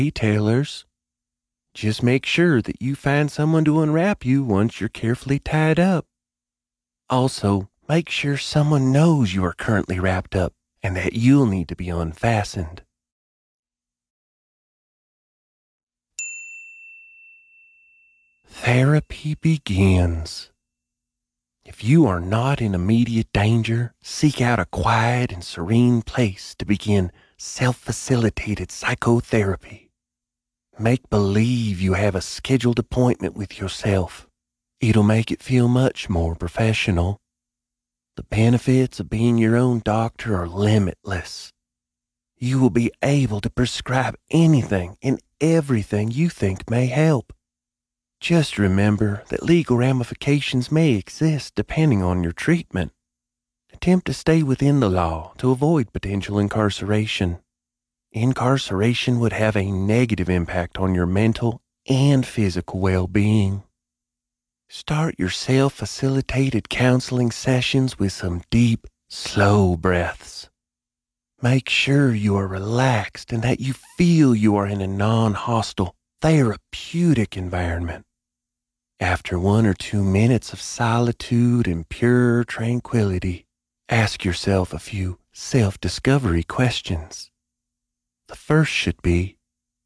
retailers. Just make sure that you find someone to unwrap you once you're carefully tied up. Also, make sure someone knows you are currently wrapped up and that you'll need to be unfastened. Therapy begins. If you are not in immediate danger, seek out a quiet and serene place to begin self-facilitated psychotherapy. Make believe you have a scheduled appointment with yourself. It'll make it feel much more professional. The benefits of being your own doctor are limitless. You will be able to prescribe anything and everything you think may help. Just remember that legal ramifications may exist depending on your treatment. Attempt to stay within the law to avoid potential incarceration. Incarceration would have a negative impact on your mental and physical well-being. Start your self-facilitated counseling sessions with some deep, slow breaths. Make sure you are relaxed and that you feel you are in a non-hostile, therapeutic environment. After 1 or 2 minutes of solitude and pure tranquility, ask yourself a few self-discovery questions. The first should be,